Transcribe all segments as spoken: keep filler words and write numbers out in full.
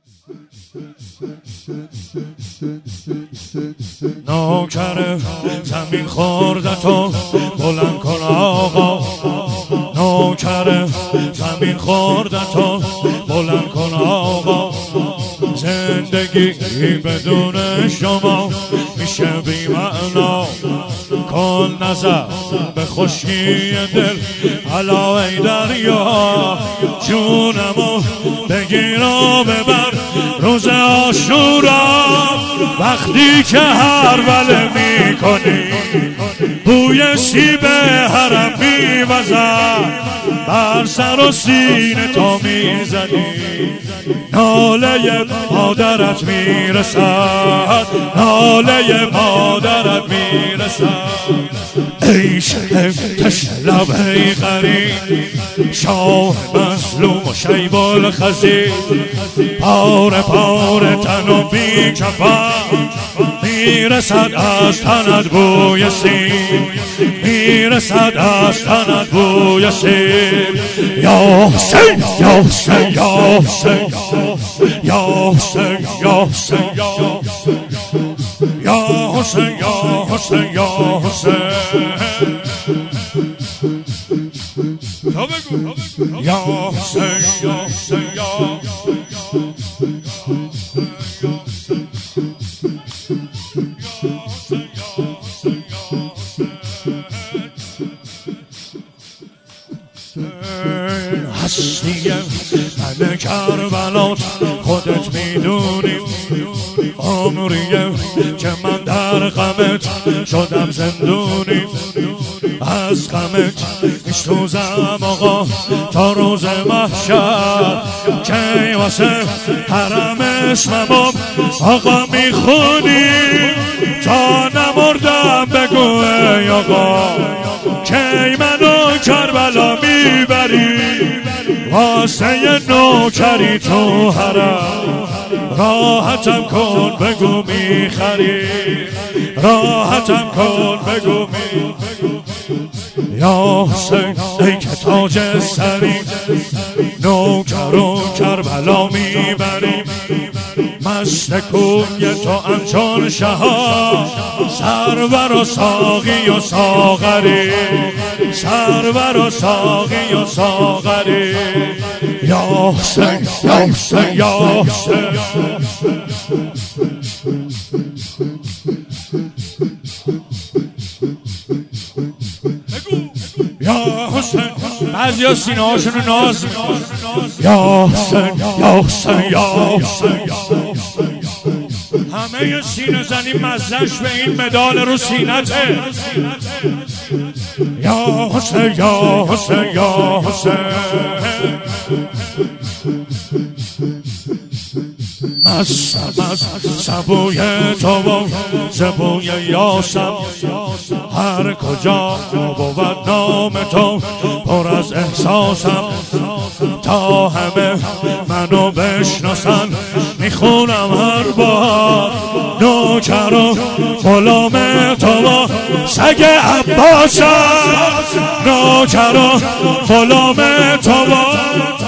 نوکر زمین خوردتو بلند کن آقا، نوکر زمین خوردتو بلند کن آقا. زندگی بدون شما میشه بی معنا، کن نظر به خشکی دل علا ای دریا. جونمو بگیر و ببر روز عاشورا، وقتی که هر وله می کنی بوی سیب حرم می وزد، بر سر و سینه تو می زدی ناله مادرت می رسد، ناله مادرت می رسد. ای شب تشلب ای غریب، شاه مظلوم و شیب الخزید، پاره پاره تن و بی کفن میرسد از تنت بوی سیب، میرسد از تنت بوی سیب. یا حسین یا حسین یا حسین یا حسین یا حسین یا حسین یا حسین یا حسین تا بگو یا حسین یا حسین یا هستیه من کربلات خودت میدونی، عمریه که من در غمت شدم زندونی. از غمت میسوزم آقا تا روز محشر، که واسه حرم اسمم آقا میخونی. تا نمردم بگو ای آقا کی منو کربلا میبری، واسه نوکری تو حرم راحتم کن بگو میخری، راحتم کن بگو می. یا حسین ای که تاج سری نوکر و کربلا میبری، مست کوی تو همچون شهاب، سرور و ساقی و ساغری، سرور و ساقی و ساغری. یا حسین یا حسین یا حسین یا حسین. بعضی ها سینه هاشون رو ناز میکنن. یا حسین یا حسین یا حسین، همه سینه زنی مزدش به این مدال رو سینته. یا حسین یا حسین یا حسین مست مست سبوی تو و زبوی یاسم، هر کجا بود نام تو پر از احساسم. تا همه منو بشناسن میخونم هر بار، نوکر و غلام تو و سگ عباسم، نوکر و غلام تو و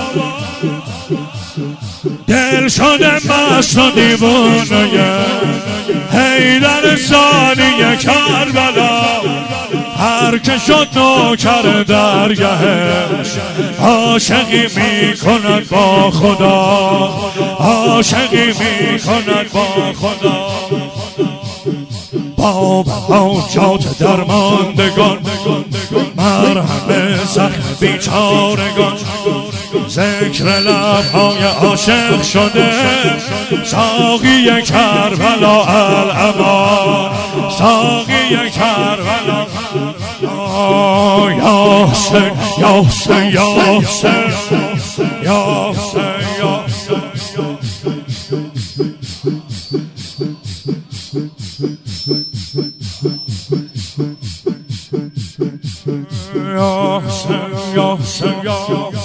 دل شده مست و دیوونه حیدر ثانی کربلا. هر که شد نوکر درگهش عاشقی میکند با خدا، عاشقی میکند با خدا. با حاجات درماندگان مرهم زخم بیچارگان، ذکر لبهای عاشق شده ساقی کربلا الامان، ساقی کربلا. یا حسین یا حسین یا حسین یا حسین یا حسین یا حسین یا